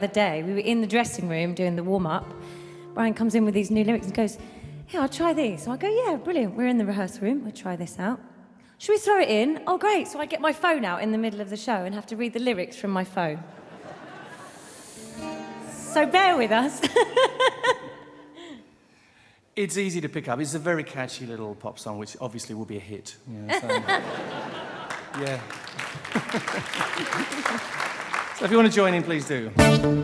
The day we were in the dressing room doing the warm-up, Brian comes in with these new lyrics and goes, "Here, I'll try these." So I go, "Yeah, brilliant." We're in the rehearsal room. We'll try this out. "Should we throw it in?" "Oh, great." So I get my phone out in the middle of the show and have to read the lyrics from my phone. So bear with us. It's easy to pick up. It's a very catchy little pop song, which obviously will be a hit. So, yeah. So if you want to join in, please do.